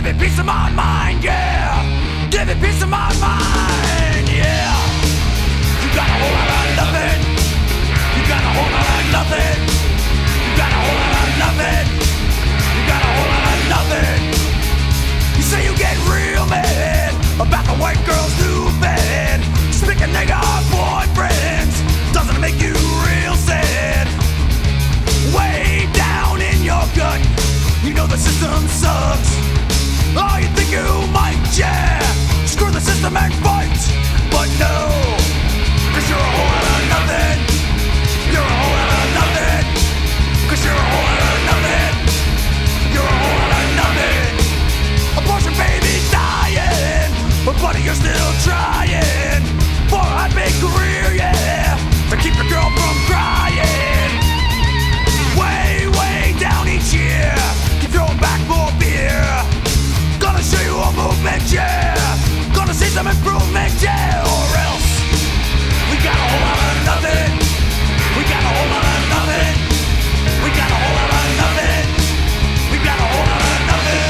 Give it peace of my mind, yeah. Give it peace of my mind, yeah. You got a whole lot of nothing. You got a whole lot of nothing. You got a whole lot of nothing. You got a whole lot of nothing. You say you get real mad about the white girls new bed. Speaking nigga boyfriends doesn't make you real sad. Way down in your gut, you know the system sucks. Oh, you think you might, yeah. Screw the system and fight. But no, cause you're a whole lot of nothing. You're a whole lot of nothing. Cause you're a whole lot of nothing. You're a whole lot of nothing. Abortion baby's dying, but buddy you're still trying for a big career, yeah, to keep your girl from crying. Way, way down each year, keep throwing back more beer. Gonna show you a movement, yeah. Gonna see some improvement, yeah. Or else we got a whole lot of nothing. We got a whole lot of nothing. We got a whole lot of nothing. We got a whole lot of nothing.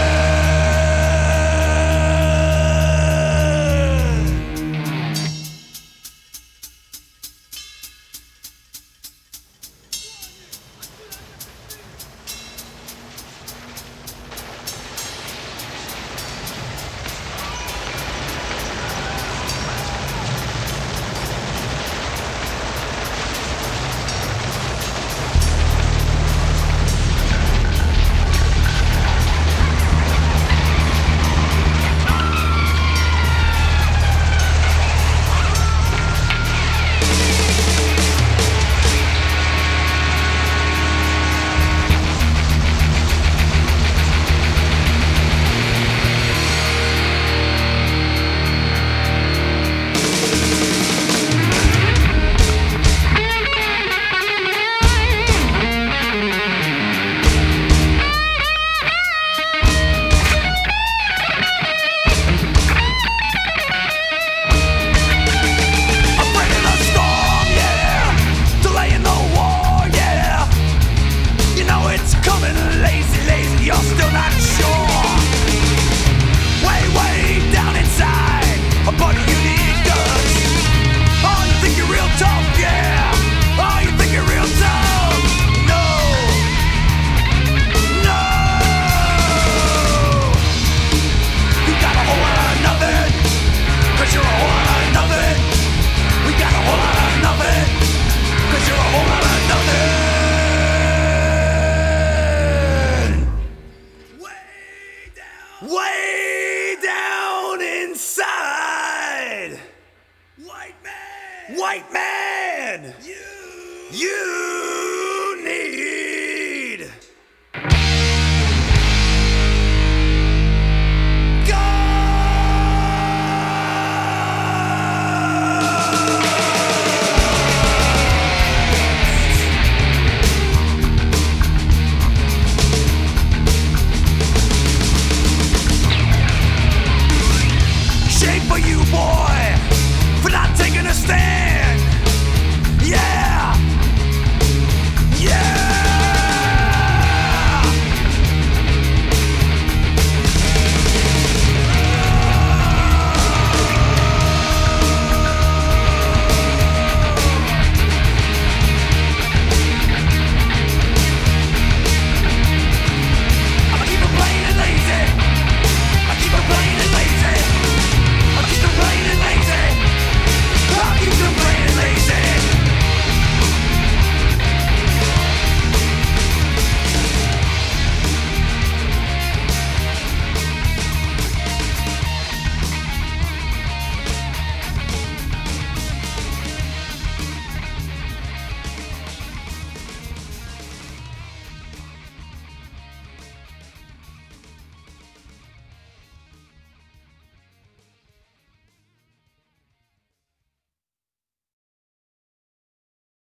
Way down inside. White man. White man. You.